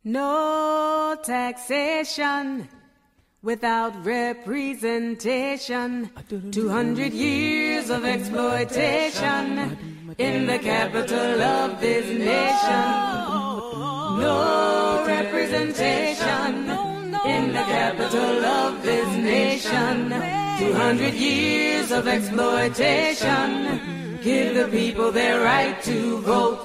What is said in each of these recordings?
No taxation without representation. 200 years of exploitation in the capital of this nation. No representation in the capital of this nation. 200 years of exploitation. Give the people their right to vote.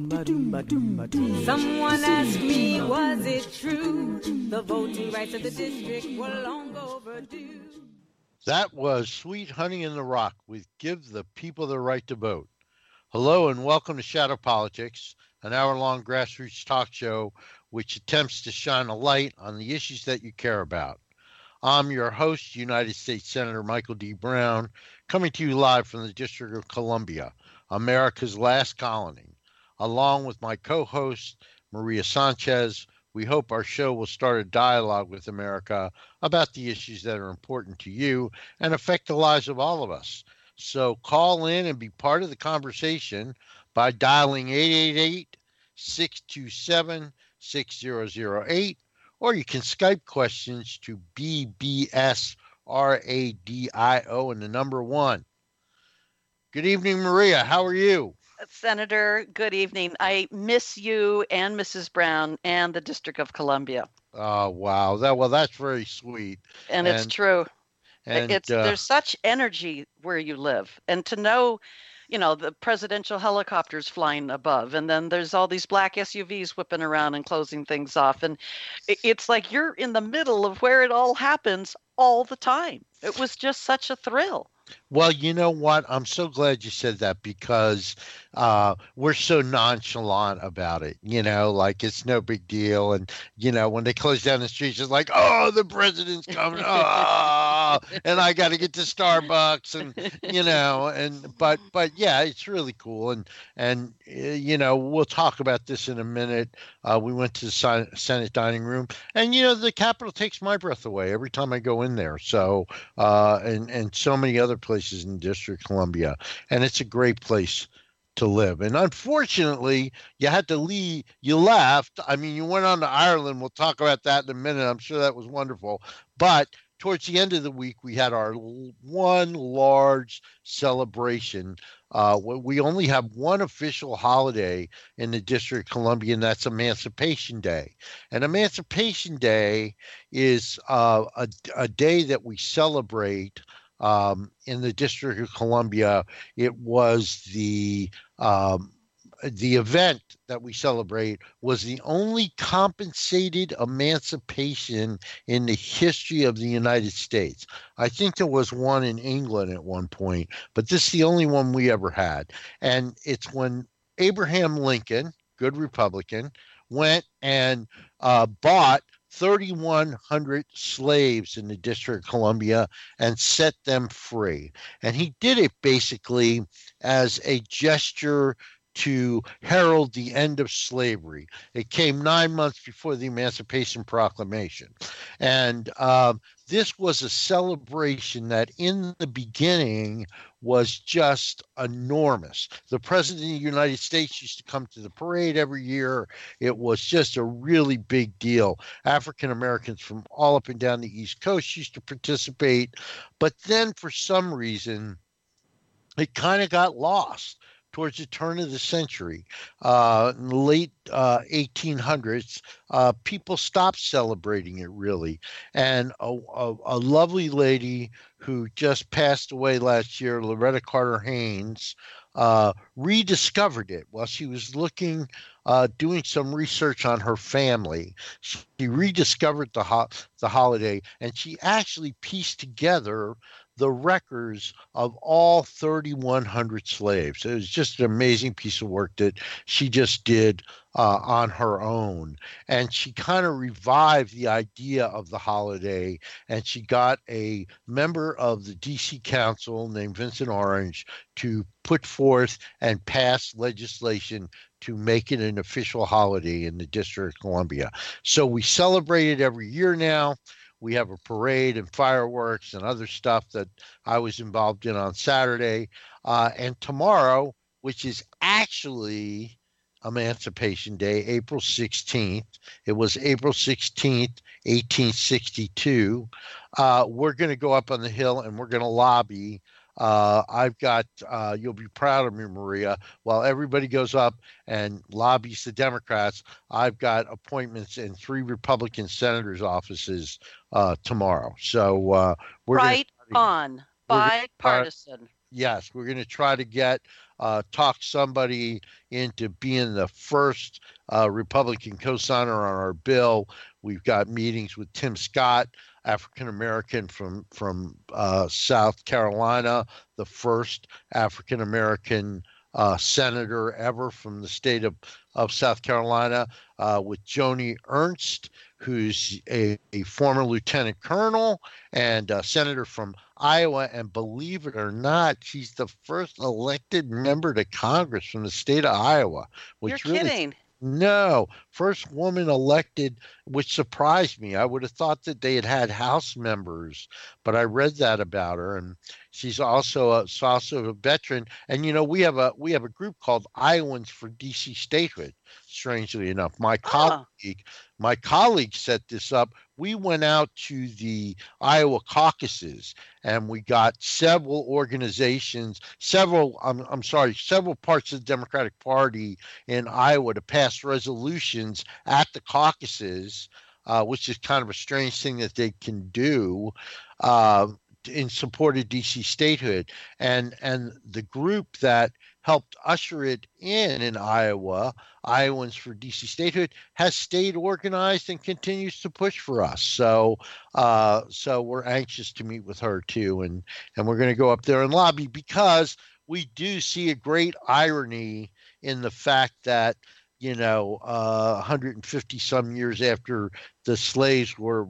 Someone asked me, was it true? The voting rights of the district were long overdue. That was Sweet Honey in the Rock with Give the People the Right to Vote. Hello and welcome to Shadow Politics, an hour-long grassroots talk show which attempts to shine a light on the issues that you care about. I'm your host, United States Senator Michael D. Brown, coming to you live from the District of Columbia, America's last colony. Along with my co-host, Maria Sanchez, we hope our show will start a dialogue with America about the issues that are important to you and affect the lives of all of us. So call in and be part of the conversation by dialing 888-627-6008, or you can Skype questions to BBS RADIO and the number 1. Good evening, Maria. How are you? Senator, good evening. I miss you and Mrs. Brown and the District of Columbia. Oh, wow. That's very sweet. And it's true. There's such energy where you live. And to know, the presidential helicopters flying above, and then there's all these black SUVs whipping around and closing things off. And it's like you're in the middle of where it all happens all the time. It was just such a thrill. Well, you know what? I'm so glad you said that because we're so nonchalant about it, like it's no big deal. And, when they close down the streets, it's like, oh, the president's coming. Oh, and I got to get to Starbucks and, but yeah, it's really cool. And we'll talk about this in a minute. We went to the Senate dining room and, the Capitol takes my breath away every time I go in there. So, and so many other places in the District of Columbia, and it's a great place to live. And unfortunately, you had to leave. You left. I mean, you went on to Ireland. We'll talk about that in a minute. I'm sure that was wonderful. But towards the end of the week, we had our one large celebration. We only have one official holiday in the District of Columbia, and that's Emancipation Day. And Emancipation Day is a day that we celebrate in the District of Columbia. It was the event that we celebrate was the only compensated emancipation in the history of the United States. I think there was one in England at one point, but this is the only one we ever had. And it's when Abraham Lincoln, good Republican, went and bought 3,100 slaves in the District of Columbia and set them free. And he did it basically as a gesture to herald the end of slavery. It came 9 months before the Emancipation Proclamation. And this was a celebration that in the beginning was just enormous. The President of the United States used to come to the parade every year. It was just a really big deal. African Americans from all up and down the East Coast used to participate. But then for some reason, it kind of got lost. Towards the turn of the century, in the late 1800s, people stopped celebrating it really. And a lovely lady who just passed away last year, Loretta Carter Haynes, rediscovered it while she was doing some research on her family. She rediscovered the holiday, and she actually pieced together the records of all 3,100 slaves. It was just an amazing piece of work that she just did on her own. And she kind of revived the idea of the holiday, and she got a member of the DC Council named Vincent Orange to put forth and pass legislation to make it an official holiday in the District of Columbia. So we celebrate it every year now. We have a parade and fireworks and other stuff that I was involved in on Saturday. And tomorrow, which is actually Emancipation Day, April 16th. It was April 16th, 1862. We're going to go up on the Hill and we're going to lobby. I've got, you'll be proud of me, Maria, while everybody goes up and lobbies the Democrats, I've got appointments in 3 Republican senators' offices tomorrow. So we're bipartisan. Yes, we're going to try to talk somebody into being the first Republican co-signer on our bill. We've got meetings with Tim Scott, African American from South Carolina, the first African American senator ever from the state of South Carolina, with Joni Ernst, who's a former lieutenant colonel and a senator from Iowa. And believe it or not, she's the first elected member to Congress from the state of Iowa. Which You're kidding. No, first woman elected, which surprised me. I would have thought that they had House members, but I read that about her, and she's also a veteran. And we have a group called Iowans for DC statehood. Strangely enough, my colleague set this up. We went out to the Iowa caucuses and we got several organizations, several parts of the Democratic Party in Iowa to pass resolutions at the caucuses, which is kind of a strange thing that they can do, in support of DC statehood. And the group that helped usher it in Iowa, Iowans for DC statehood, has stayed organized and continues to push for us. So we're anxious to meet with her too, and we're going to go up there and lobby, because we do see a great irony in the fact that 150 some years after the slaves were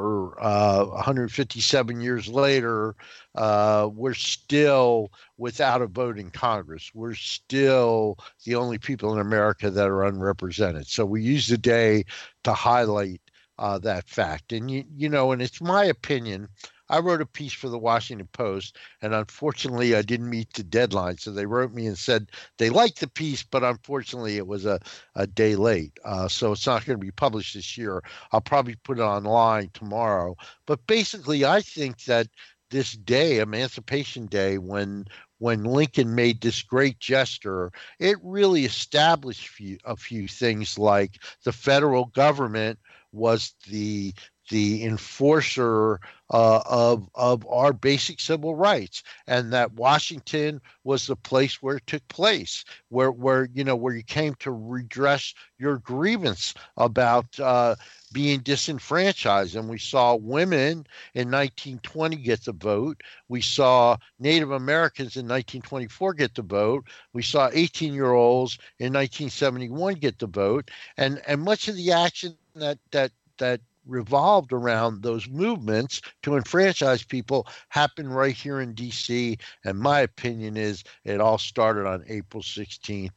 157 years later, we're still without a vote in Congress. We're still the only people in America that are unrepresented. So we use the day to highlight that fact. And and it's my opinion. I wrote a piece for the Washington Post, and unfortunately I didn't meet the deadline. So they wrote me and said they liked the piece, but unfortunately it was a day late. So it's not going to be published this year. I'll probably put it online tomorrow. But basically, I think that this day, Emancipation Day, when Lincoln made this great gesture, it really established a few things, like the federal government was the enforcer of our basic civil rights, and that Washington was the place where it took place, where you came to redress your grievance about being disenfranchised. And we saw women in 1920 get the vote. We saw Native Americans in 1924 get the vote. We saw 18-year-olds in 1971 get the vote, and much of the action that revolved around those movements to enfranchise people happened right here in D.C. And my opinion is it all started on April 16th,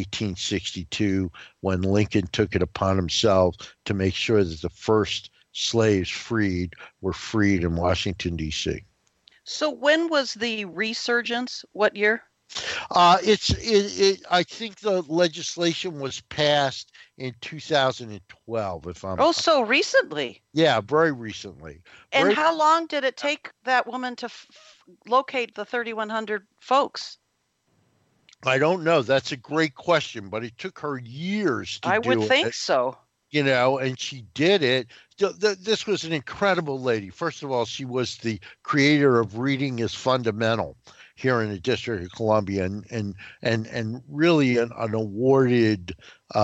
1862, when Lincoln took it upon himself to make sure that the first slaves were freed in Washington, D.C. So when was the resurgence? What year? I think the legislation was passed in 2012, if I'm so recently. Yeah, very recently. And how long did it take that woman to locate the 3,100 folks? I don't know. That's a great question, but it took her years to do it. I would think so. And she did it. This was an incredible lady. First of all, she was the creator of Reading is Fundamental here in the District of Columbia, and really an awarded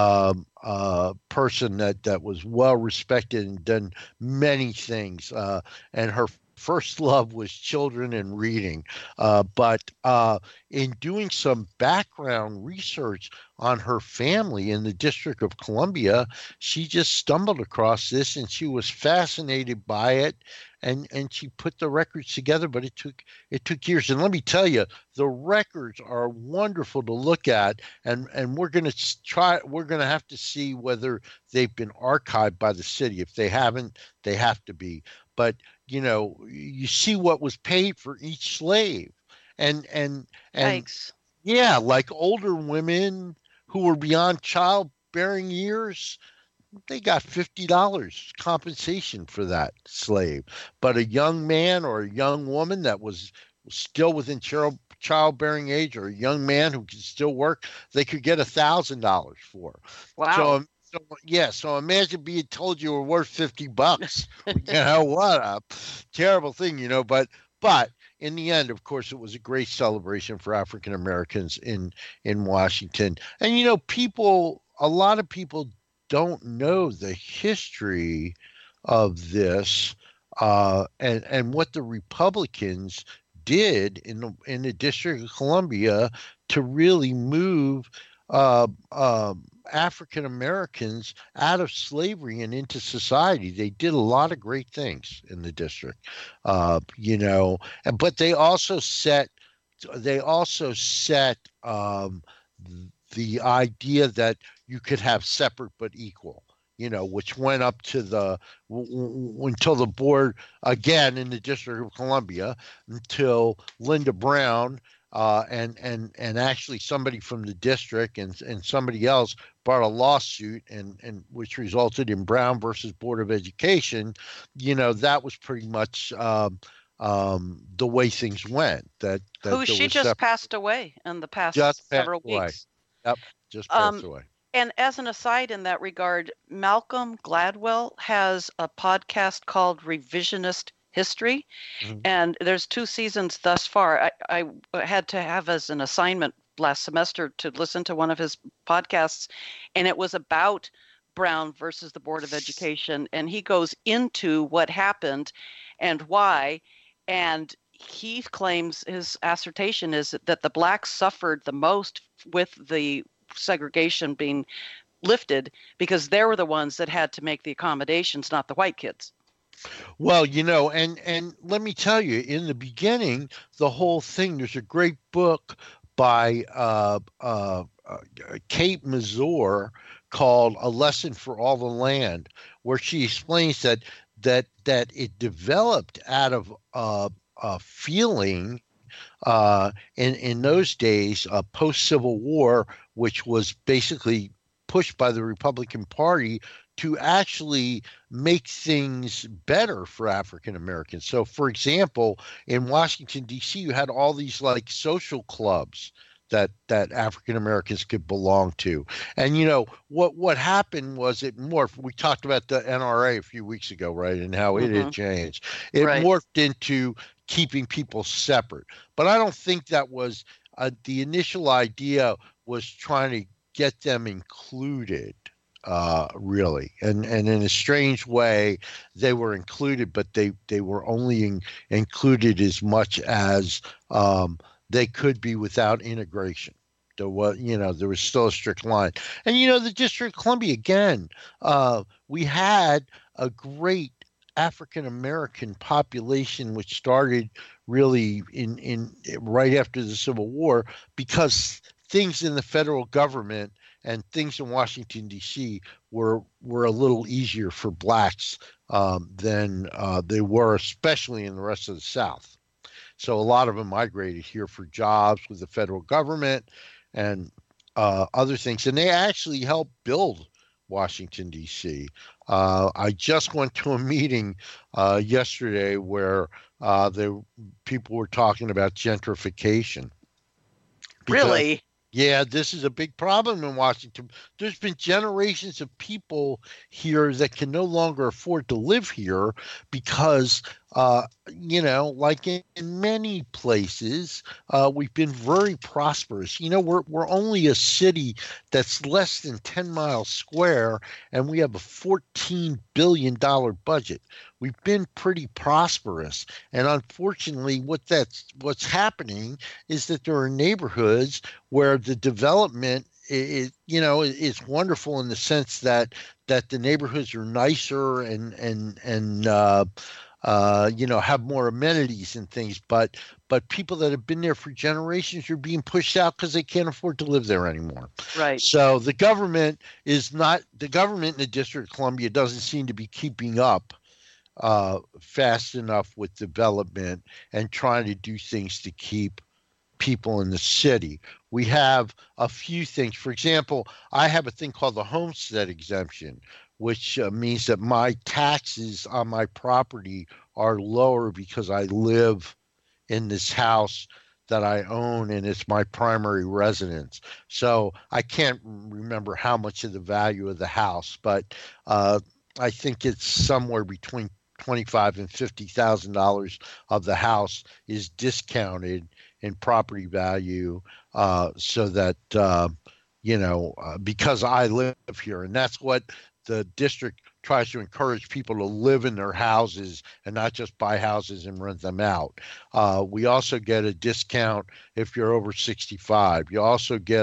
person that was well respected and done many things. And her first love was children and reading. But in doing some background research on her family in the District of Columbia, she just stumbled across this and she was fascinated by it. And she put the records together, but it took years. And let me tell you, the records are wonderful to look at, and we're going to have to see whether they've been archived by the city. If they haven't, they have to be. But you see what was paid for each slave, and Thanks. Yeah, like older women who were beyond childbearing years, they got $50 compensation for that slave. But a young man or a young woman that was still within childbearing age, or a young man who could still work, they could get $1,000 for. Wow. So imagine being told you were worth $50. What a terrible thing, But in the end, of course, it was a great celebration for African Americans in Washington. And a lot of people don't know the history of this and what the Republicans did in the District of Columbia to really move African Americans out of slavery and into society. They did a lot of great things in the district, but they also set the idea that you could have separate but equal, which went up to until the board again in the District of Columbia, until Linda Brown and actually somebody from the district and somebody else brought a lawsuit and which resulted in Brown versus Board of Education. That was pretty much the way things went. She just passed away in the past several weeks. Yep, just passed away. And as an aside in that regard, Malcolm Gladwell has a podcast called Revisionist History, and there's 2 seasons thus far. I had to have as an assignment last semester to listen to one of his podcasts, and it was about Brown versus the Board of Education, and he goes into what happened and why, and he claims his assertion is that the blacks suffered the most with the segregation being lifted because they were the ones that had to make the accommodations, not the white kids. Well, and let me tell you, in the beginning, the whole thing, there's a great book by Kate Mazur called A Lesson for All the Land, where she explains that it developed out of a feeling in those days, post-Civil War, which was basically pushed by the Republican Party to actually make things better for African Americans. So, for example, in Washington, D.C., you had all these like social clubs that African Americans could belong to. And, what happened was it morphed. We talked about the NRA a few weeks ago, right, and how it had changed. It morphed into keeping people separate. But I don't think that was the initial idea was trying to get them included. Really, and in a strange way, they were included, but they were only included as much as they could be without integration. There was still a strict line, and the District of Columbia again. We had a great African American population, which started really in right after the Civil War, because things in the federal government and things in Washington, D.C. were a little easier for blacks than they were, especially in the rest of the South. So a lot of them migrated here for jobs with the federal government and other things. And they actually helped build Washington, D.C. I just went to a meeting yesterday where people were talking about gentrification. Really? Yeah, this is a big problem in Washington. There's been generations of people here that can no longer afford to live here because, like in many places, we've been very prosperous. We're only a city that's less than 10 miles square, and we have a $14 billion budget. We've been pretty prosperous, and unfortunately, what's happening is that there are neighborhoods where the development is wonderful in the sense that the neighborhoods are nicer and have more amenities and things, but people that have been there for generations are being pushed out because they can't afford to live there anymore. Right. So the government in the District of Columbia doesn't seem to be keeping up fast enough with development and trying to do things to keep people in the city. We have a few things. For example, I have a thing called the homestead exemption, which means that my taxes on my property are lower because I live in this house that I own and it's my primary residence. So I can't remember how much of the value of the house, but I think it's somewhere between $25,000 and $50,000 of the house is discounted in property value, so that because I live here, and that's what the district tries to encourage people to live in their houses and not just buy houses and rent them out. We also get a discount if you're over 65. You also get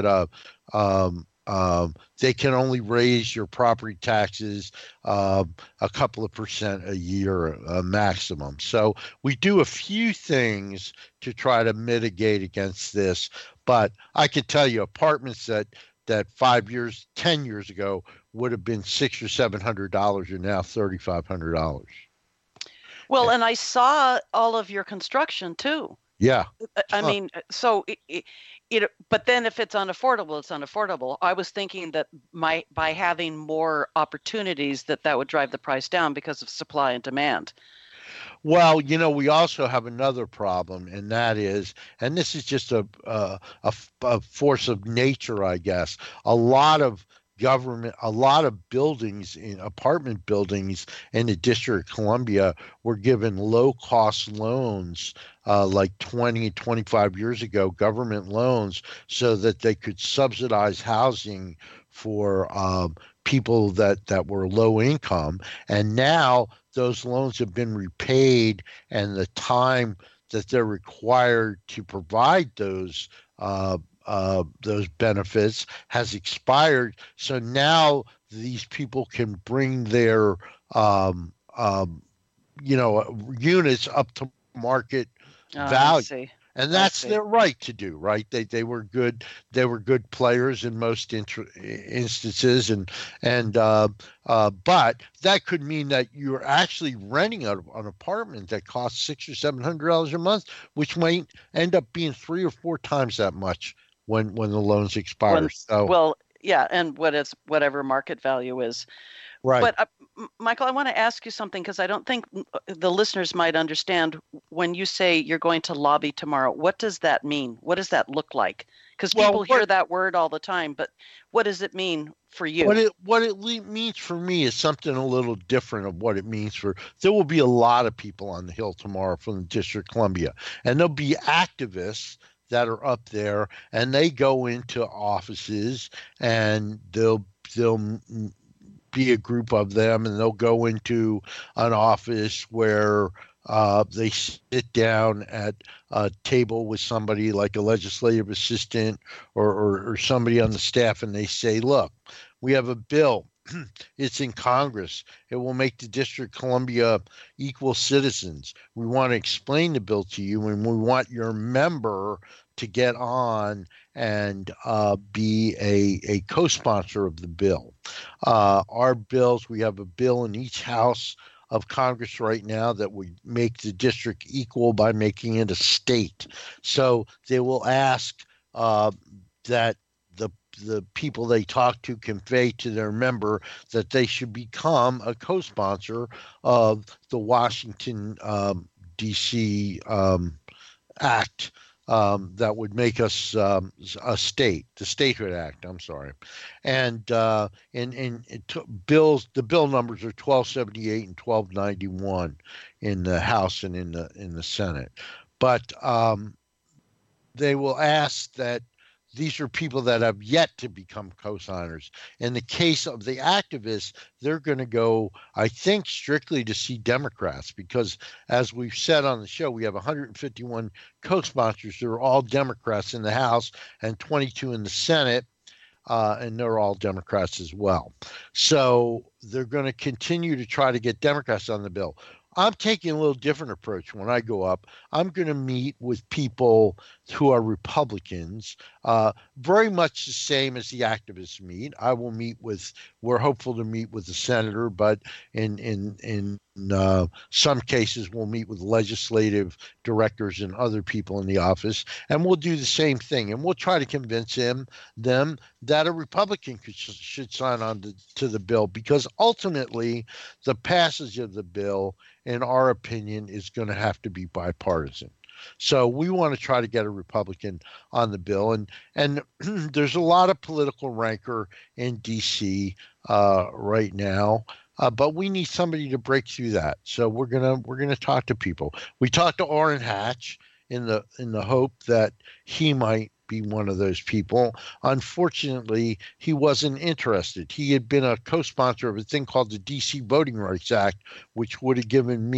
they can only raise your property taxes a couple of percent a year maximum. So we do a few things to try to mitigate against this. But I can tell you, apartments that 10 years ago would have been $600 or $700 are now $3,500. Well, and I saw all of your construction too. Yeah. I mean, so but then if it's unaffordable, it's unaffordable. I was thinking that by having more opportunities that would drive the price down because of supply and demand. Well, we also have another problem, and that is, and this is just a force of nature, I guess. A lot of buildings, apartment buildings in the District of Columbia were given low-cost loans, like 20, 25 years ago, government loans, so that they could subsidize housing for people that were low income. And now those loans have been repaid, and the time that they're required to provide those benefits has expired. So now these people can bring their units up to market value. And that's their right to do, right? They were good. They were good players in most instances, but that could mean that you're actually renting an apartment that costs $600 or $700 a month, which might end up being 3 or 4 times that much when the loans expire. And whatever market value is. Right. But Michael, I want to ask you something, because I don't think the listeners might understand when you say you're going to lobby tomorrow. What does that mean? What does that look like? Because people hear that word all the time, but what does it mean for you? What it means for me is something a little different of what it means there will be a lot of people on the Hill tomorrow from the District of Columbia, and there'll be activists that are up there, and they go into offices, and they'll be a group of them, and they'll go into an office where they sit down at a table with somebody like a legislative assistant or somebody on the staff, and they say, look, we have a bill. It's in Congress. It will make the District of Columbia equal citizens. We want to explain the bill to you, and we want your member to get on and be a co-sponsor of the bill. Our bills, we have a bill in each house of Congress right now that would make the district equal by making it a state. So they will ask that the people they talk to convey to their member that they should become a co-sponsor of the Washington, D.C. Act that would make us a state, the Statehood Act. I'm sorry, and the bill numbers are 1278 and 1291 in the House and in the Senate. But they will ask that these are people that have yet to become co-signers. In the case of the activists, they're going to go, I think, strictly to see Democrats, because as we've said on the show, we have 151 co-sponsors who are all Democrats in the House and 22 in the Senate, and they're all Democrats as well. So they're going to continue to try to get Democrats on the bill. I'm taking a little different approach when I go up. I'm going to meet with people who are Republicans, very much the same as the activists meet. We're hopeful to meet with the senator, but in some cases, we'll meet with legislative directors and other people in the office, and we'll do the same thing. And we'll try to convince them that a Republican should sign on to the bill, because ultimately the passage of the bill, in our opinion, is going to have to be bipartisan. So we want to try to get a Republican on the bill, and there's a lot of political rancor in D.C. Right now. But we need somebody to break through that. So we're gonna talk to people. We talked to Orrin Hatch in the hope that he might be one of those people. Unfortunately, he wasn't interested. He had been a co-sponsor of a thing called the DC Voting Rights Act, which would have given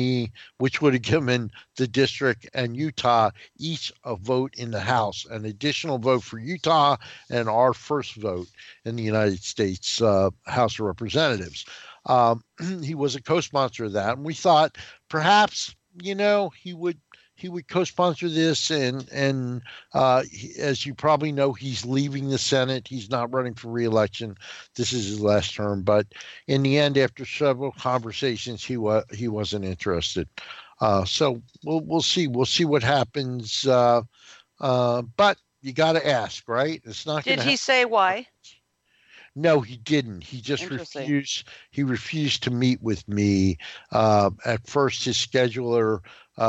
the district and Utah each a vote in the House, an additional vote for Utah, and our first vote in the United States House of Representatives. He was a co-sponsor of that, and we thought perhaps, he would co-sponsor this, and as you probably know, he's leaving the Senate. He's not running for re-election. This is his last term, but in the end, after several conversations, he wasn't interested. So we'll see. We'll see what happens. But you got to ask, right? It's not. Did he say why? No, he didn't. He just refused. He refused to meet with me. At first, his scheduler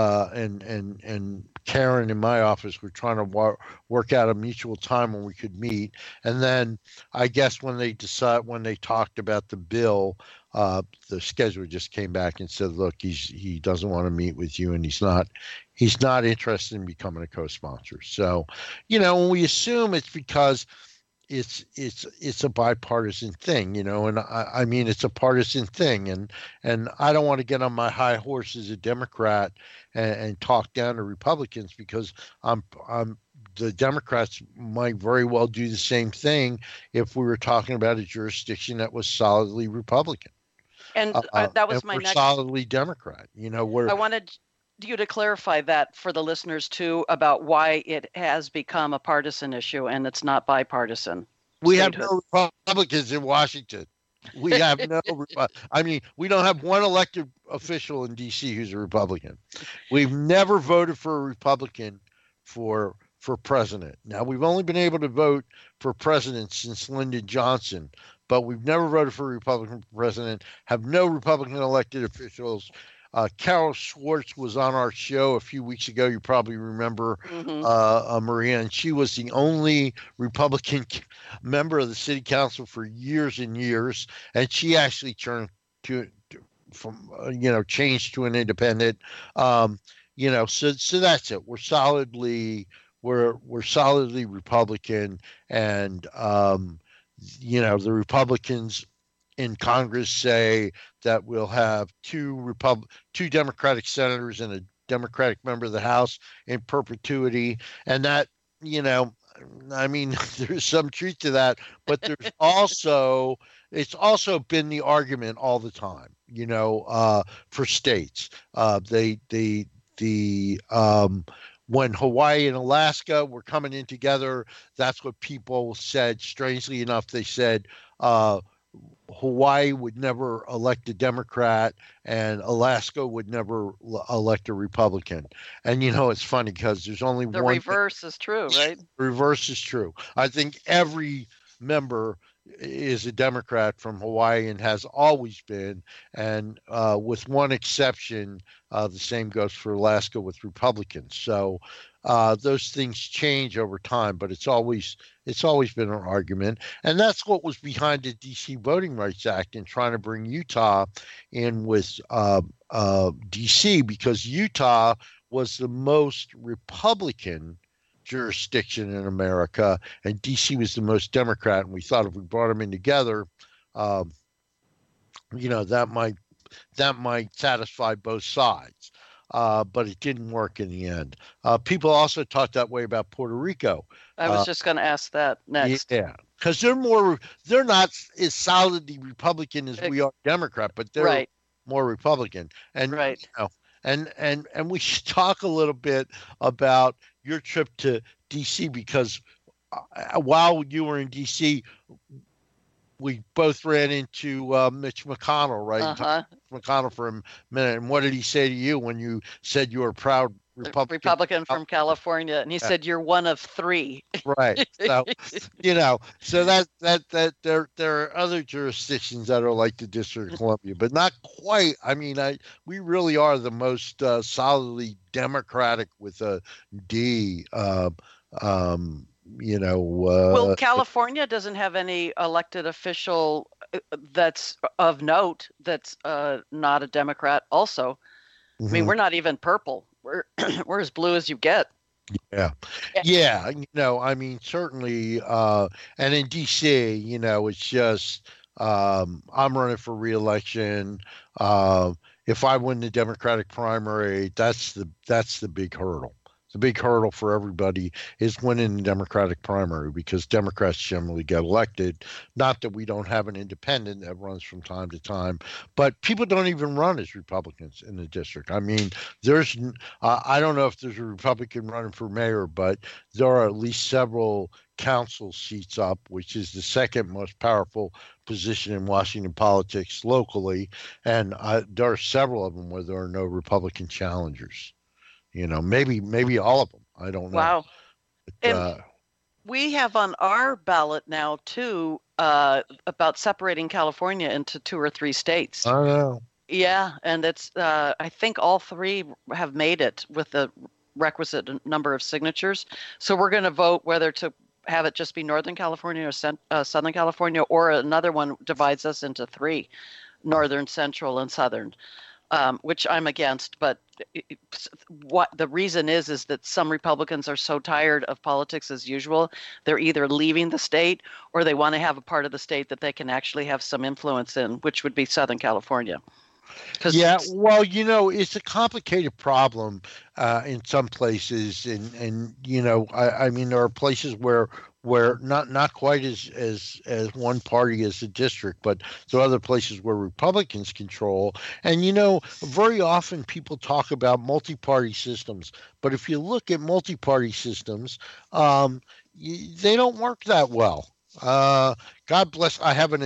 and Karen in my office were trying to work out a mutual time when we could meet. And then I guess when they talked about the bill, the scheduler just came back and said, "Look, he doesn't want to meet with you, and he's not interested in becoming a co-sponsor." So, when we assume it's because it's a bipartisan thing, and I mean, it's a partisan thing, and I don't want to get on my high horse as a Democrat and talk down to Republicans, because the Democrats might very well do the same thing if we were talking about a jurisdiction that was solidly Republican. And that was my next. Solidly Democrat, I wanted you to clarify that for the listeners too, about why it has become a partisan issue and it's not bipartisan. We have no Republicans in Washington. We have no. We don't have one elected official in D.C. who's a Republican. We've never voted for a Republican for president. Now, we've only been able to vote for president since Lyndon Johnson, but we've never voted for a Republican president. Have no Republican elected officials. Carol Schwartz was on our show a few weeks ago. You probably remember, Maria, and she was the only Republican member of the city council for years and years, and she actually changed to an independent. So that's it. We're solidly Republican, and the Republicans in Congress say that we'll have two Democratic senators and a Democratic member of the House in perpetuity, and that, there's some truth to that, but there's it's also been the argument all the time, for states. When Hawaii and Alaska were coming in together, that's what people said. Strangely enough, they said Hawaii would never elect a Democrat and Alaska would never elect a Republican. And, it's funny because there's only one. The reverse is true, right? The reverse is true. I think every member is a Democrat from Hawaii and has always been. And with one exception, the same goes for Alaska with Republicans. So those things change over time, but it's always been an argument. And that's what was behind the DC Voting Rights Act and trying to bring Utah in with DC, because Utah was the most Republican jurisdiction in America, and DC was the most Democrat. And we thought if we brought them in together, that might satisfy both sides. But it didn't work in the end. People also talked that way about Puerto Rico. I was just going to ask that next. Yeah, because they're not as solidly Republican as we are Democrat, but they're more Republican. And and we should talk a little bit about your trip to D.C., because while you were in D.C., we both ran into Mitch McConnell, right? McConnell for a minute. And what did he say to you when you said you were a proud Republican from California, and he said you're one of three. Right. So, so that there are other jurisdictions that are like the District of Columbia, but not quite. I mean, we really are the most solidly Democratic with a D. Well, California doesn't have any elected official that's of note that's not a Democrat. Also, I mean, we're not even purple. We're as blue as you get. Yeah. I mean, certainly, and in DC, it's just I'm running for re-election. If I win the Democratic primary, that's the big hurdle. The big hurdle for everybody is winning the Democratic primary, because Democrats generally get elected. Not that we don't have an independent that runs from time to time, but people don't even run as Republicans in the district. I mean, I don't know if there's a Republican running for mayor, but there are at least several council seats up, which is the second most powerful position in Washington politics locally. And there are several of them where there are no Republican challengers. Maybe all of them. I don't know. Wow. And we have on our ballot now, too, about separating California into 2 or 3 states. I know. Yeah. And it's, I think all 3 have made it with the requisite number of signatures. So we're going to vote whether to have it just be Northern California or Southern California, or another one divides us into 3, Northern, Central, and Southern. Which I'm against, but what the reason is that some Republicans are so tired of politics as usual, they're either leaving the state or they want to have a part of the state that they can actually have some influence in, which would be Southern California. Yeah, well, it's a complicated problem in some places, and I mean, there are places where not quite as one party as the district, but there are other places where Republicans control. And very often people talk about multi-party systems, but if you look at multi-party systems, they don't work that well. God bless. I have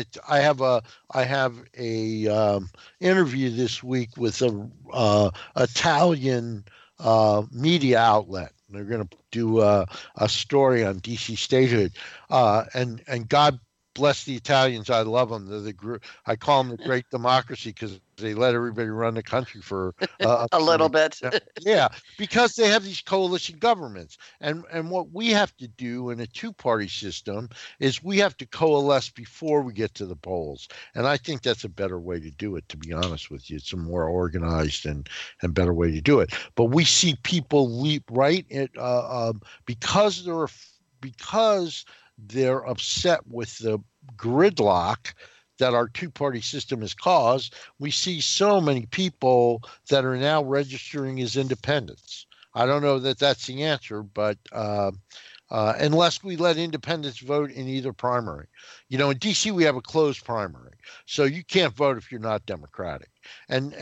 a interview this week with a Italian media outlet. They're going to do a story on DC statehood, and God bless the Italians. I love them. I call them the great democracy because they let everybody run the country for a little bit. Yeah, because they have these coalition governments, and what we have to do in a 2-party system is we have to coalesce before we get to the polls, and I think that's a better way to do it. To be honest with you, it's a more organized and better way to do it. But we see people leap right because they're upset with the gridlock that our 2-party system has caused. We see so many people that are now registering as independents. I don't know that that's the answer, but unless we let independents vote in either primary. In DC we have a closed primary, so you can't vote if you're not Democratic, and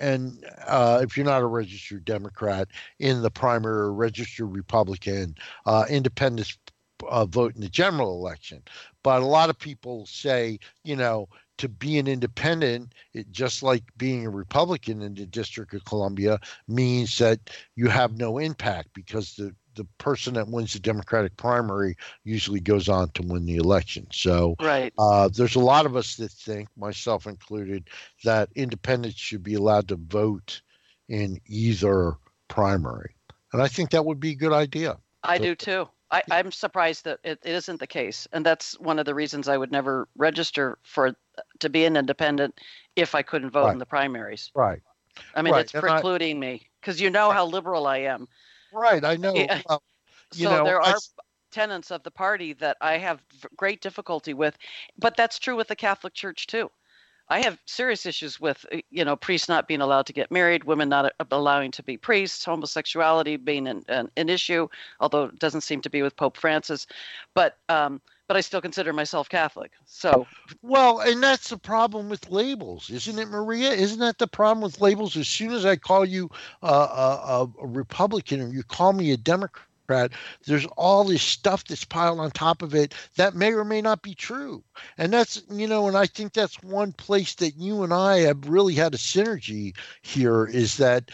if you're not a registered Democrat in the primary or registered Republican, independents vote in the general election. But a lot of people say, to be an independent, just like being a Republican in the District of Columbia, means that you have no impact, because the person that wins the Democratic primary usually goes on to win the election. So right. There's a lot of us that think, myself included, that independents should be allowed to vote in either primary. And I think that would be a good idea. I do too. I'm surprised that it isn't the case. And that's one of the reasons I would never register to be an independent if I couldn't vote in the primaries. Right. I mean, it's precluding me, because how liberal I am. Right. I know. Well, there are tenets of the party that I have great difficulty with. But that's true with the Catholic Church, too. I have serious issues with, priests not being allowed to get married, women not allowing to be priests, homosexuality being an issue, although it doesn't seem to be with Pope Francis. But I still consider myself Catholic. So, well, and that's the problem with labels, isn't it, Maria? Isn't that the problem with labels? As soon as I call you a Republican or you call me a Democrat, Democrat, there's all this stuff that's piled on top of it that may or may not be true. And that's, and I think that's one place that you and I have really had a synergy here, is that,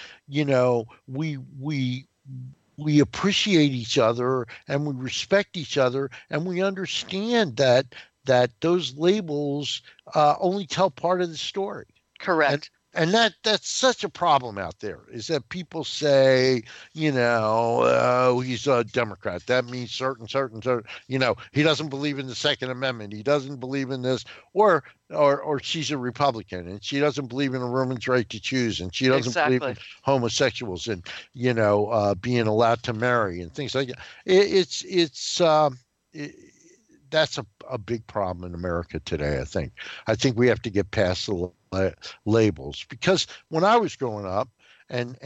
we appreciate each other and we respect each other, and we understand that those labels only tell part of the story. Correct. And that's such a problem out there, is that people say, he's a Democrat. That means certain, he doesn't believe in the Second Amendment. He doesn't believe in this, or she's a Republican and she doesn't believe in a woman's right to choose, and she doesn't believe in homosexuals and, being allowed to marry and things like that. That's a big problem in America today, I think. I think we have to get past the labels, because when I was growing up, and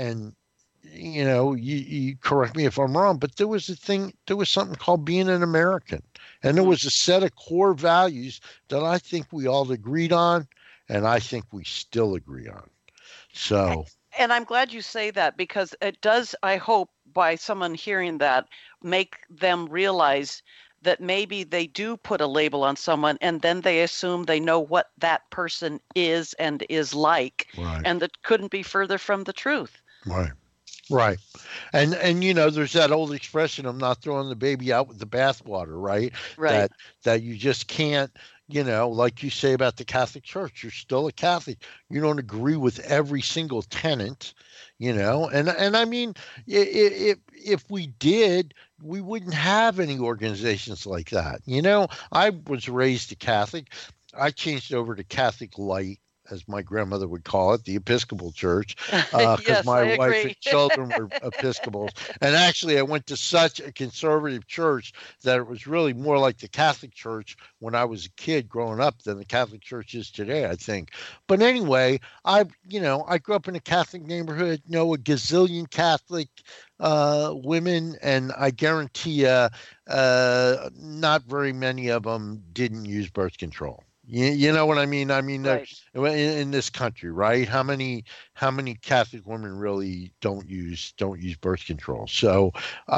you correct me if I'm wrong, but there was something called being an American, and there was a set of core values that I think we all agreed on, and I think we still agree on. So, and I'm glad you say that, because it does, I hope, by someone hearing that, make them realize that maybe they do put a label on someone and then they assume they know what that person is and is like. Right. And that couldn't be further from the truth. Right. And there's that old expression of not throwing the baby out with the bathwater, right? Right. That you just can't, like you say about the Catholic Church, you're still a Catholic. You don't agree with every single tenet, and I mean, if we did, we wouldn't have any organizations like that. I was raised a Catholic. I changed over to Catholic Light, as my grandmother would call it, the Episcopal Church, because yes, my wife and children were Episcopals. And actually, I went to such a conservative church that it was really more like the Catholic Church when I was a kid growing up than the Catholic Church is today, I think. But anyway, I grew up in a Catholic neighborhood, a gazillion Catholic women, and I guarantee you, not very many of them didn't use birth control. You know what I mean? I mean, right. In this country, right? How many Catholic women really don't use birth control? So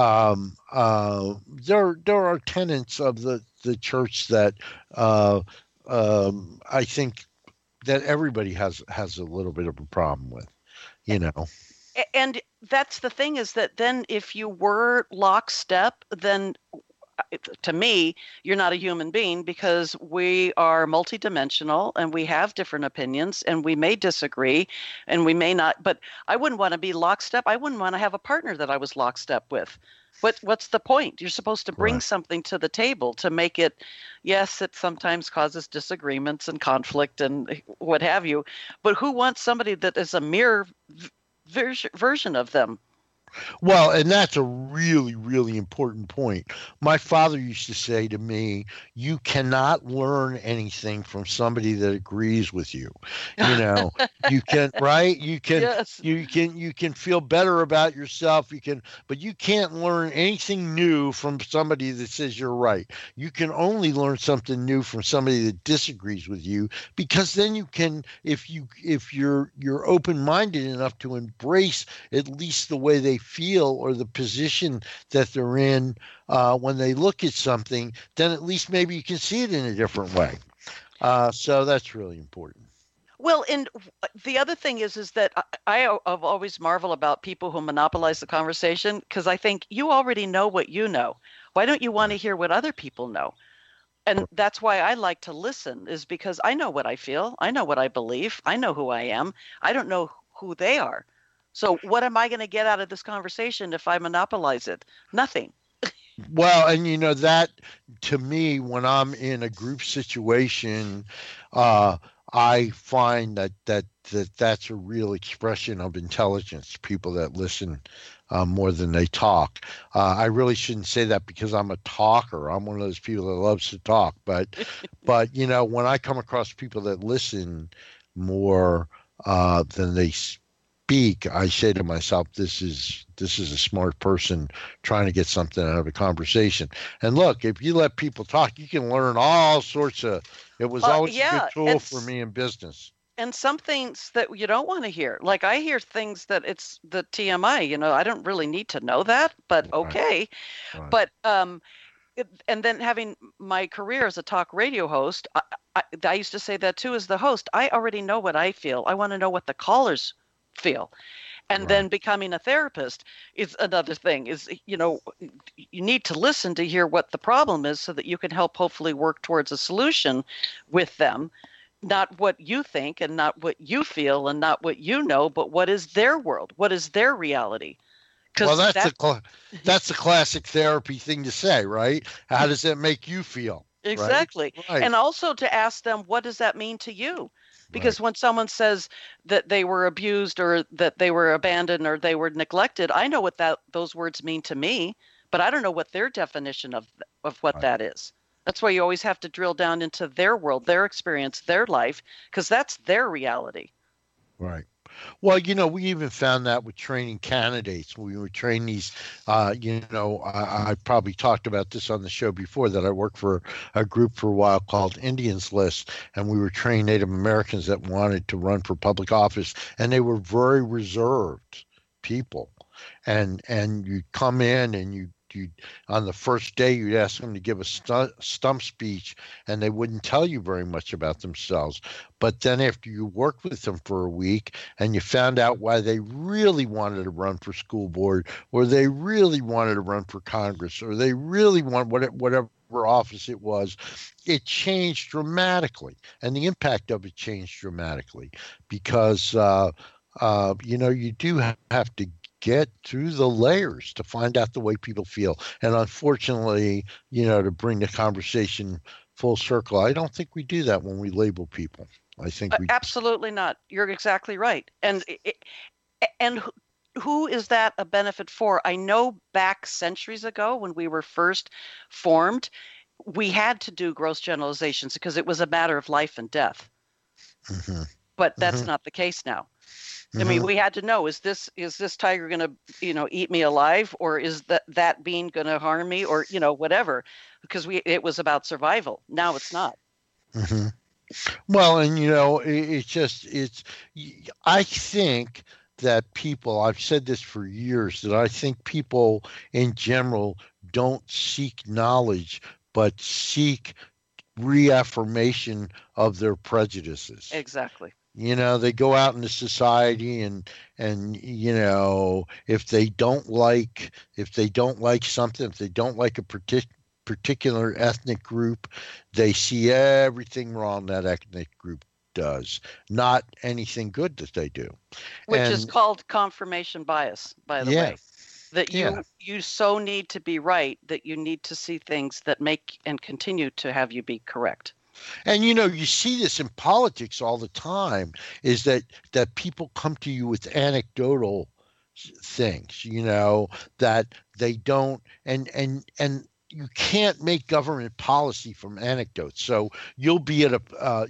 there are tenets of the church that I think that everybody has a little bit of a problem with, And that's the thing, is that then if you were lockstep, then to me, you're not a human being, because we are multidimensional and we have different opinions and we may disagree and we may not, but I wouldn't want to be lockstep. I wouldn't want to have a partner that I was lockstep with. What's the point? You're supposed to bring something to the table to make it, yes, it sometimes causes disagreements and conflict and what have you, but who wants somebody that is a mirror version of them? Well, and that's a really, really important point. My father used to say to me, you cannot learn anything from somebody that agrees with you. You can, right? You can, yes. you can feel better about yourself. But you can't learn anything new from somebody that says you're right. You can only learn something new from somebody that disagrees with you, because then you can, if you're open-minded enough to embrace at least the way they feel or the position that they're in when they look at something, then at least maybe you can see it in a different way. So that's really important. Well, and the other thing is that I've always marvel about people who monopolize the conversation, because I think you already know what you know. Why don't you want to hear what other people know? And that's why I like to listen, is because I know what I feel. I know what I believe. I know who I am. I don't know who they are. So what am I going to get out of this conversation if I monopolize it? Nothing. Well, and that, to me, when I'm in a group situation, I find that's a real expression of intelligence, people that listen more than they talk. I really shouldn't say that because I'm a talker. I'm one of those people that loves to talk. But when I come across people that listen more than they speak, I say to myself, this is a smart person trying to get something out of a conversation. And look, if you let people talk, you can learn all sorts of. It was always a good tool for me in business. and some things that you don't want to hear. Like I hear things that it's the TMI, I don't really need to know that, but okay. Right. But and then having my career as a talk radio host, I used to say that too as the host. I already know what I feel. I want to know what the callers feel. And then becoming a therapist is another thing. You need to listen to hear what the problem is so that you can help hopefully work towards a solution with them. Not what you think and not what you feel and not what you know, but what is their world? What is their reality? Well, that's a classic therapy thing to say, right? How does that make you feel? Exactly. Right. And also to ask them, what does that mean to you? Because when someone says that they were abused or that they were abandoned or they were neglected, I know what those words mean to me, but I don't know what their definition of what that is. That's why you always have to drill down into their world, their experience, their life, because that's their reality. Right. Well, we even found that with training candidates. We would train these, I probably talked about this on the show before, that I worked for a group for a while called Indians List, and we were training Native Americans that wanted to run for public office, and they were very reserved people. And you come in and you on the first day, you'd ask them to give a stump speech, and they wouldn't tell you very much about themselves. But then after you worked with them for a week and you found out why they really wanted to run for school board, or they really wanted to run for Congress, or they really want whatever office it was, it changed dramatically. And the impact of it changed dramatically because, you do have to get through the layers to find out the way people feel. And unfortunately, to bring the conversation full circle, I don't think we do that when we label people. I think we absolutely not. You're exactly right. And who is that a benefit for? I know back centuries ago when we were first formed, we had to do gross generalizations because it was a matter of life and death. Mm-hmm. But that's not the case now. I mean, we had to know, is this tiger going to, eat me alive, or is that bean going to harm me, or, whatever, because it was about survival. Now it's not. Mm-hmm. Well, and, I think that people, I've said this for years, that I think people in general don't seek knowledge, but seek reaffirmation of their prejudices. Exactly. They go out into society and if they don't like something, if they don't like a particular ethnic group, they see everything wrong that ethnic group does, not anything good that they do. Which is called confirmation bias, by the way. That you so need to be right that you need to see things that make and continue to have you be correct. And, you see this in politics all the time, is that people come to you with anecdotal things, that they don't, and you can't make government policy from anecdotes. So you'll be at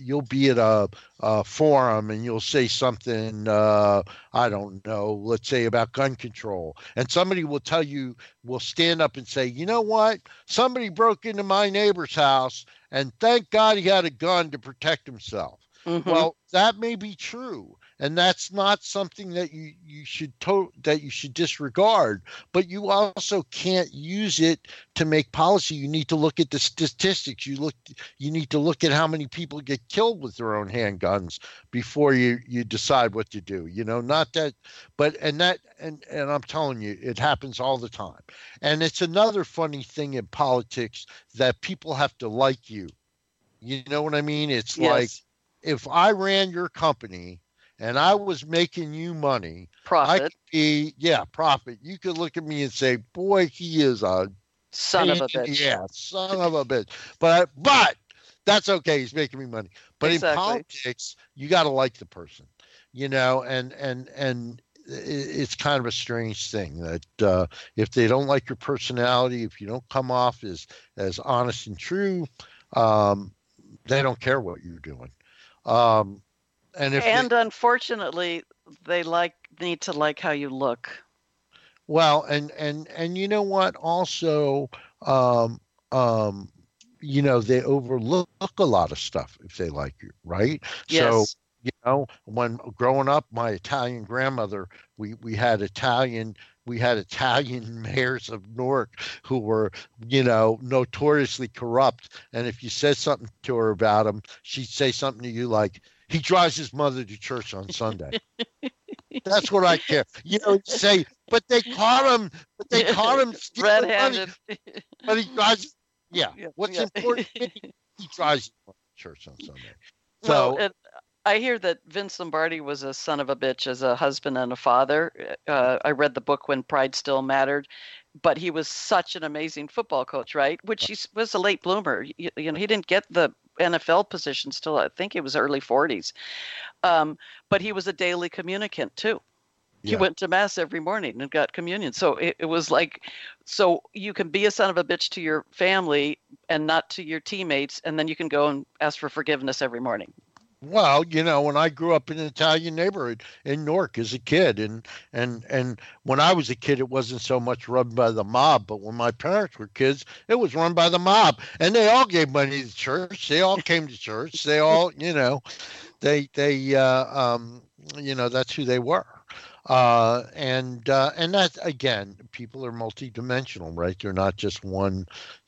a forum and you'll say something, I don't know, let's say about gun control, and somebody will stand up and say, you know what, somebody broke into my neighbor's house, and thank God he had a gun to protect himself. Mm-hmm. Well, that may be true, and that's not something that you should disregard. But you also can't use it to make policy. You need to look at the statistics. You need to look at how many people get killed with their own handguns before you decide what to do. Not that, but and I'm telling you, it happens all the time. And it's another funny thing in politics that people have to like you. You know what I mean? It's like, if I ran your company and I was making you money, profit. Profit. You could look at me and say, boy, he is a son of a bitch. Yeah, son of a bitch. But that's okay. He's making me money. But in politics, you got to like the person, and it's kind of a strange thing that if they don't like your personality, if you don't come off as honest and true, they don't care what you're doing. And unfortunately, they need to like how you look. Well, and you know what? Also, they overlook a lot of stuff if they like you, right? Yes. You know, when growing up, my Italian grandmother, we had Italian mayors of Newark who were, notoriously corrupt. And if you said something to her about him, she'd say something to you like, "He drives his mother to church on Sunday." That's what I care. Say, but they caught him stealing money. But he drives. Yeah. What's important? He drives to church on Sunday. So. Well, I hear that Vince Lombardi was a son of a bitch as a husband and a father. I read the book When Pride Still Mattered, but he was such an amazing football coach, right? Which he was a late bloomer. He didn't get the NFL positions till I think it was early 40s. But he was a daily communicant too. Yeah. He went to mass every morning and got communion. So it was like, so you can be a son of a bitch to your family and not to your teammates, and then you can go and ask for forgiveness every morning. Well, when I grew up in an Italian neighborhood in Newark as a kid, and when I was a kid, it wasn't so much run by the mob, but when my parents were kids, it was run by the mob, and they all gave money to church. They all came to church. They all, that's who they were. And that, again, people are multidimensional, right? They're not just one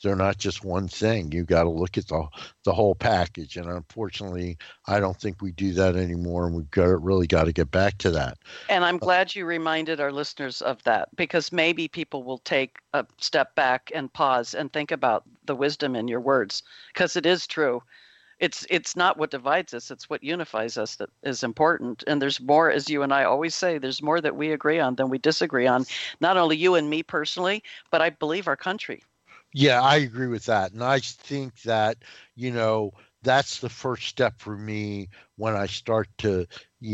thing. You got to look at the whole package. And unfortunately, I don't think we do that anymore. And we've really got to get back to that. And I'm glad you reminded our listeners of that, because maybe people will take a step back and pause and think about the wisdom in your words, because it is true. It's not what divides us, it's what unifies us that is important. And there's more, as you and I always say, there's more that we agree on than we disagree on. Not only you and me personally, but I believe our country. Yeah, I agree with that. And I think that, that's the first step for me when I start to,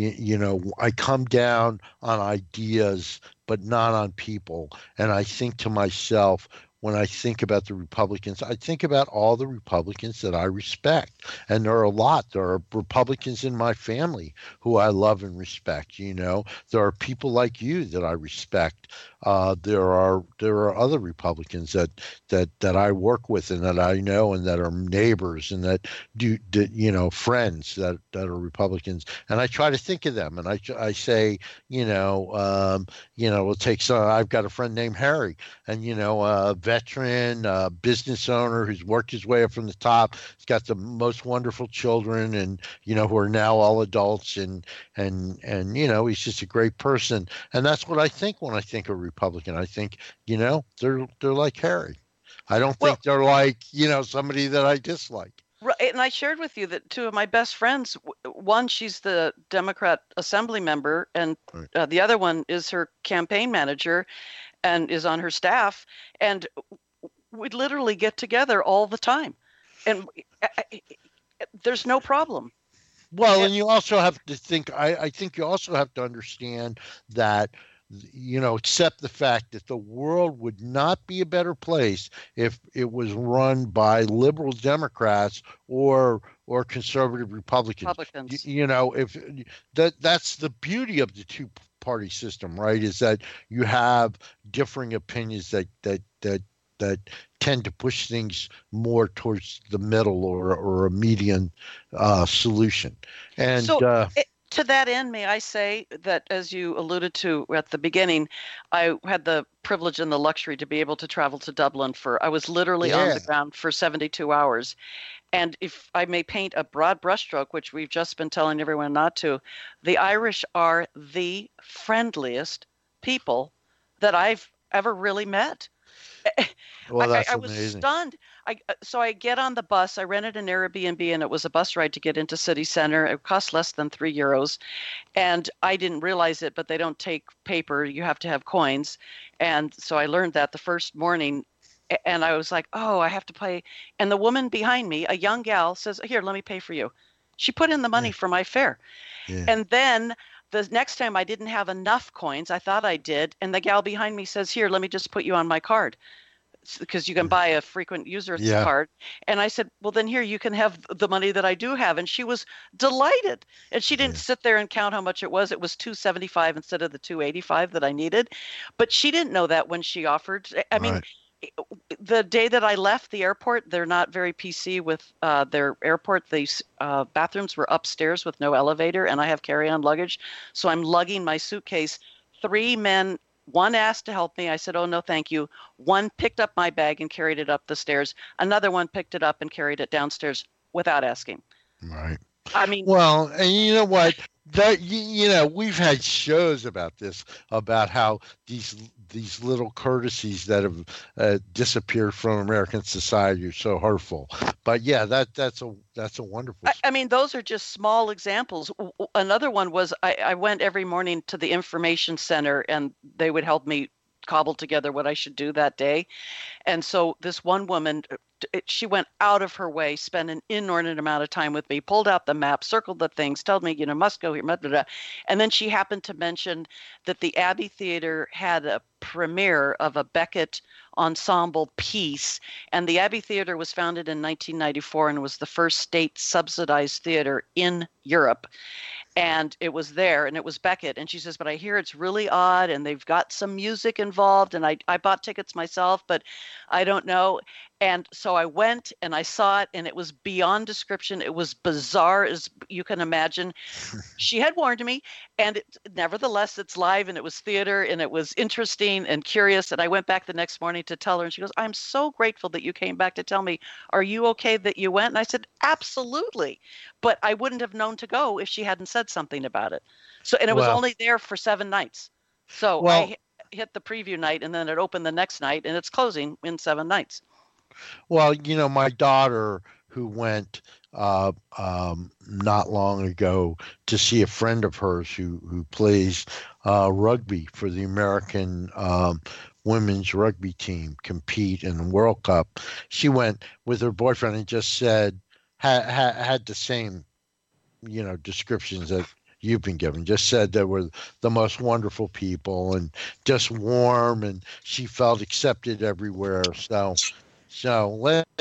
I come down on ideas, but not on people. And I think to myself, when I think about the Republicans, I think about all the Republicans that I respect. And there are a lot. There are Republicans in my family who I love and respect. There are people like you that I respect. There are other Republicans that I work with and that I know and that are neighbors and that do friends that are Republicans. And I try to think of them, and I say, we'll take some. I've got a friend named Harry, and veteran, business owner who's worked his way up from the top. He's got the most wonderful children, and who are now all adults, and he's just a great person. And that's what I think when I think of Republican. I think they're like Harry. I don't think they're like somebody that I dislike. Right, and I shared with you that two of my best friends, one, she's the Democrat Assembly member, and the other one is her campaign manager and is on her staff, and we literally get together all the time, and there's no problem. Well, and you also have to think, I think you also have to understand that, accept the fact that the world would not be a better place if it was run by liberal Democrats or conservative Republicans. If that's the beauty of the two-party system, right? Is that you have differing opinions that tend to push things more towards the middle or a median solution. And to that end, may I say that, as you alluded to at the beginning, I had the privilege and the luxury to be able to travel to Dublin I was literally on the ground for 72 hours. And if I may paint a broad brushstroke, which we've just been telling everyone not to, the Irish are the friendliest people that I've ever really met. Well, that's I was amazing. stunned. So I get on the bus. I rented an Airbnb, and it was a bus ride to get into city center. It cost less than €3. And I didn't realize it, but they don't take paper. You have to have coins. And so I learned that the first morning. And I was like, oh, I have to pay. And the woman behind me, a young gal, says, here, let me pay for you. She put in the money for my fare. Yeah. And then the next time I didn't have enough coins. I thought I did. And the gal behind me says, here, let me just put you on my card, because you can buy a frequent user card. And I said, well, then here, you can have the money that I do have. And she was delighted. And she didn't sit there and count how much it was. It was $2.75 instead of the $2.85 that I needed. But she didn't know that when she offered. I mean, the day that I left the airport, they're not very PC with their airport. These bathrooms were upstairs with no elevator, and I have carry-on luggage. So I'm lugging my suitcase. 3 men, one asked to help me. I said, oh, no, thank you. One picked up my bag and carried it up the stairs. Another one picked it up and carried it downstairs without asking. Right. I mean, well, and you know what? That we've had shows about this, about how these little courtesies that have disappeared from American society are so hurtful. But yeah, that's a wonderful. I mean, those are just small examples. Another one was I went every morning to the information center, and they would help me cobble together what I should do that day. And so this one woman, she went out of her way, spent an inordinate amount of time with me, pulled out the map, circled the things, told me, must go here, blah, blah, blah. And then she happened to mention that the Abbey Theater had a premiere of a Beckett ensemble piece. And the Abbey Theater was founded in 1994 and was the first state subsidized theater in Europe. And it was there, and it was Beckett. And she says, but I hear it's really odd, and they've got some music involved, and I bought tickets myself, but I don't know. And so I went and I saw it, and it was beyond description. It was bizarre as you can imagine. She had warned me, and nevertheless, it's live, and it was theater, and it was interesting and curious. And I went back the next morning to tell her, and she goes, I'm so grateful that you came back to tell me, are you okay that you went? And I said, absolutely. But I wouldn't have known to go if she hadn't said something about it. So, and it was only there for 7 nights. So I hit the preview night, and then it opened the next night, and it's closing in 7 nights. Well, my daughter, who went not long ago to see a friend of hers who plays rugby for the American women's rugby team compete in the World Cup. She went with her boyfriend and just said, had the same, descriptions that you've been given. Just said they were the most wonderful people and just warm, and she felt accepted everywhere. So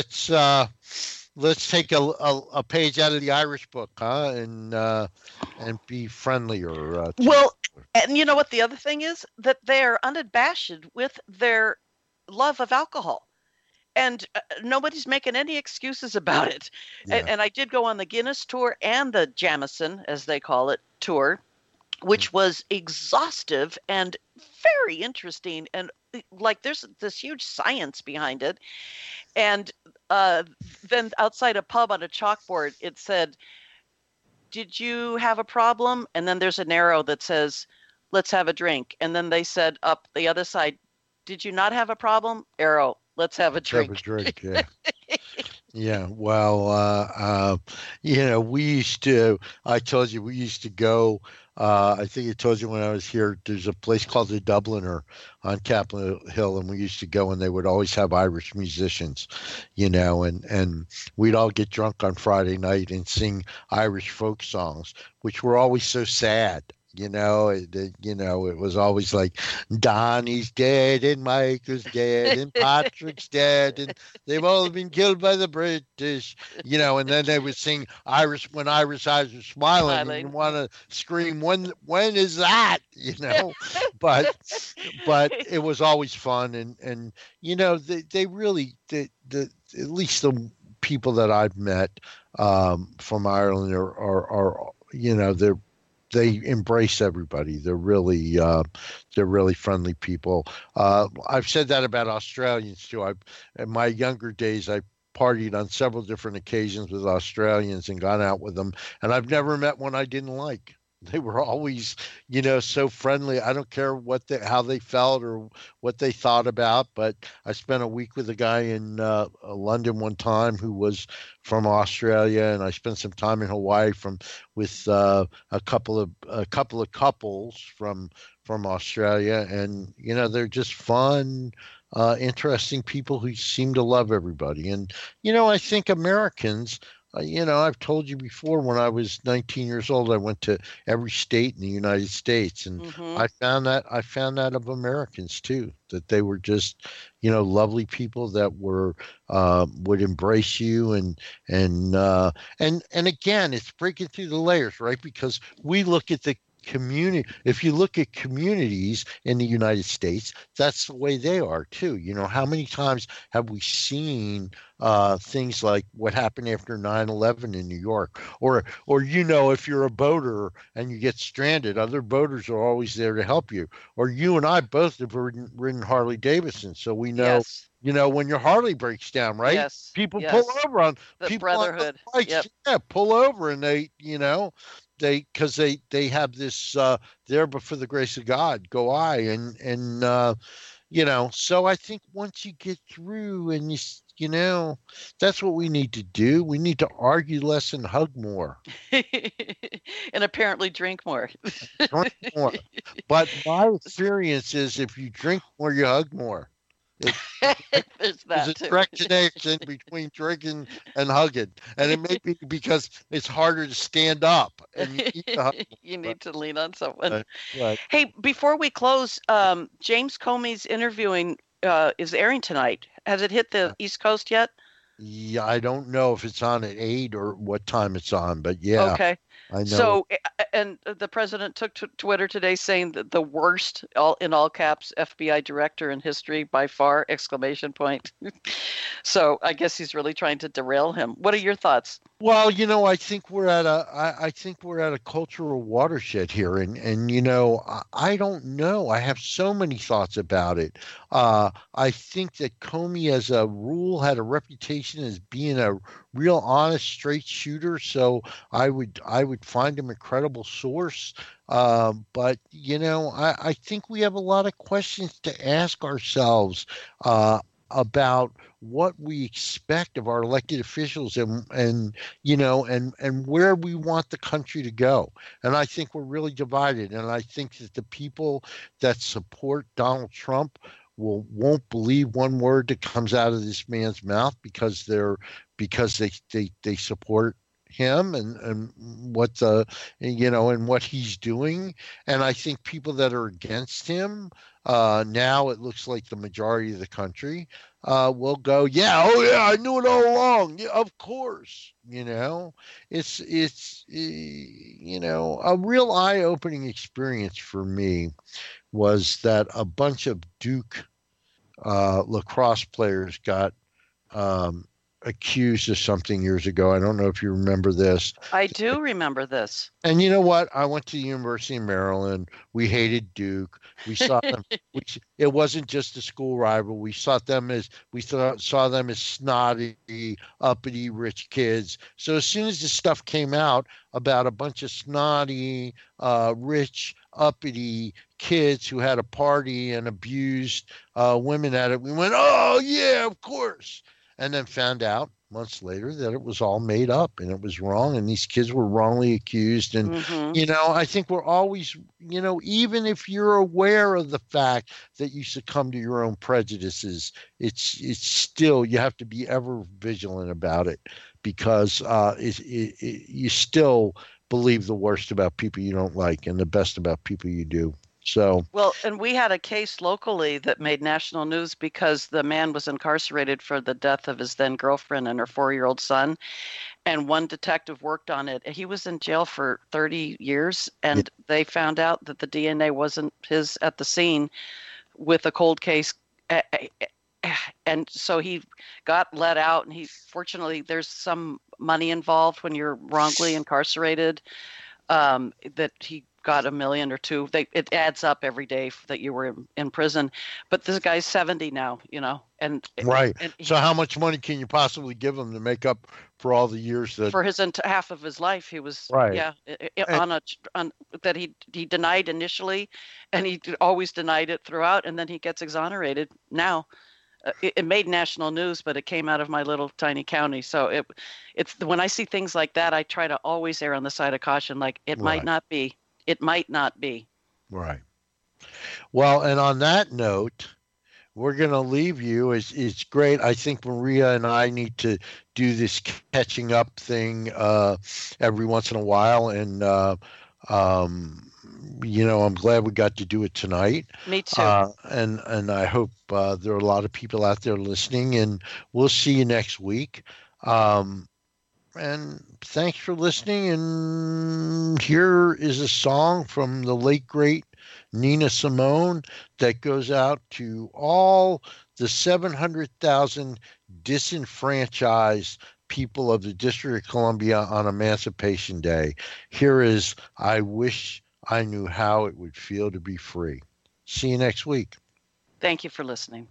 let's take a page out of the Irish book, huh? And be friendlier. Well, and you know what the other thing is? That they're unabashed with their love of alcohol. And nobody's making any excuses about it. Yeah. And I did go on the Guinness tour and the Jameson, as they call it, tour, which was exhaustive and very interesting. And like there's this huge science behind it. And then outside a pub on a chalkboard, it said, did you have a problem? And then there's an arrow that says, let's have a drink. And then they said up the other side, did you not have a problem? Arrow, let's have a drink. Have a drink, yeah. Yeah, well, we used to, I told you, we used to go, I think I told you when I was here, there's a place called the Dubliner on Capitol Hill, and we used to go, and they would always have Irish musicians, and we'd all get drunk on Friday night and sing Irish folk songs, which were always so sad. It was always like, Donnie's dead and Michael's dead and Patrick's dead and they've all been killed by the British, and then they would sing Irish when Irish eyes are smiling. And you want to scream, when is that? But it was always fun. And they really, at least the people that I've met from Ireland are they embrace everybody. They're really friendly people. I've said that about Australians too. In my younger days, I partied on several different occasions with Australians and gone out with them, and I've never met one I didn't like. They were always, so friendly. I don't care how they felt or what they thought about, but I spent a week with a guy in London one time who was from Australia, and I spent some time in Hawaii with a couple of couples from Australia, and they're just fun, interesting people who seem to love everybody. And I think Americans. I've told you before, when I was 19 years old, I went to every state in the United States, and I found that of Americans too, that they were just, lovely people that would embrace you, and again, it's breaking through the layers, right? Because we look at the if you look at communities in the United States, that's the way they are too. How many times have we seen things like what happened after 9/11 in New York, or if you're a boater and you get stranded, other boaters are always there to help you. Or you and I both have ridden Harley Davidson, so we know. Yes. When your Harley breaks down, right? Yes. People pull over on the people brotherhood. On the bikes, yep. Yeah, pull over, and because they have this there, but for the grace of God, go I, and so I think once you get through and that's what we need to do. We need to argue less and hug more. And apparently drink more. Drink more. But my experience is if you drink more, you hug more. There's a direct connection between drinking and hugging. And it may be because it's harder to stand up. And you need to lean on someone. Right. Hey, before we close, James Comey's interviewing is airing tonight. Has it hit the East Coast yet? Yeah, I don't know if it's on at 8 or what time it's on, but yeah. Okay. I know. So, and the president took to Twitter today saying that the worst, in all caps, FBI director in history by far, ! So I guess he's really trying to derail him. What are your thoughts? Well, I think we're at a cultural watershed here, and I don't know. I have so many thoughts about it. I think that Comey, as a rule, had a reputation as being a real honest, straight shooter. So I would find him a credible source. But I think we have a lot of questions to ask ourselves about what we expect of our elected officials and where we want the country to go. And I think we're really divided. And I think that the people that support Donald Trump won't believe one word that comes out of this man's mouth because they support him and what and what he's doing. And I think people that are against him, now it looks like the majority of the country will go, I knew it all along. Yeah, of course. It's a real eye-opening experience for me was that a bunch of Duke lacrosse players got accused of something years ago. I don't know if you remember this. I do remember this. And you know what? I went to the University of Maryland. We hated Duke. We saw them. It wasn't just a school rival. We saw them as snotty, uppity, rich kids. So as soon as the stuff came out about a bunch of snotty, rich, uppity kids who had a party and abused women at it, we went, oh yeah, of course. And then found out months later that it was all made up and it was wrong and these kids were wrongly accused. And, I think we're always, even if you're aware of the fact that you succumb to your own prejudices, it's still, you have to be ever vigilant about it because you still believe the worst about people you don't like and the best about people you do. So well, and we had a case locally that made national news because the man was incarcerated for the death of his then girlfriend and her 4-year-old son. And one detective worked on it. He was in jail for 30 years, and they found out that the DNA wasn't his at the scene with a cold case. And so he got let out, and fortunately, there's some money involved when you're wrongly incarcerated, that he got $1 million or $2 million. It adds up every day that you were in prison. But this guy's 70 now, and right. So how much money can you possibly give him to make up for all the years that for his half of his life he was right. on that he denied initially, and he always denied it throughout, and then he gets exonerated now. It made national news, but it came out of my little tiny county. So it's when I see things like that, I try to always err on the side of caution. Like it might not be. It might not be. Right. Well, and on that note, we're going to leave you. It's great. I think Maria and I need to do this catching up thing every once in a while. And, I'm glad we got to do it tonight. Me too. And I hope there are a lot of people out there listening, and we'll see you next week. and thanks for listening. And here is a song from the late, great Nina Simone that goes out to all the 700,000 disenfranchised people of the District of Columbia on Emancipation Day. Here is I Wish I Knew How It Would Feel to Be Free. See you next week. Thank you for listening.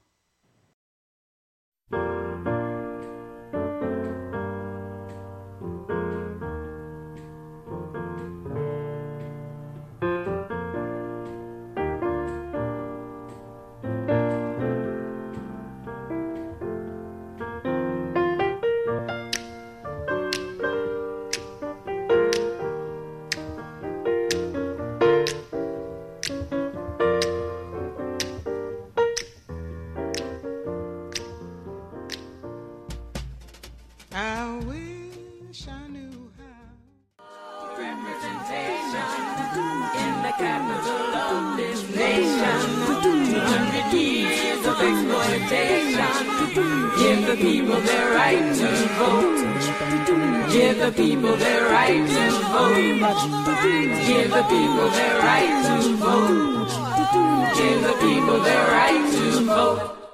Give the people their right to vote. Give the people their right to vote. Give the people their right to vote. Give the people their right to vote.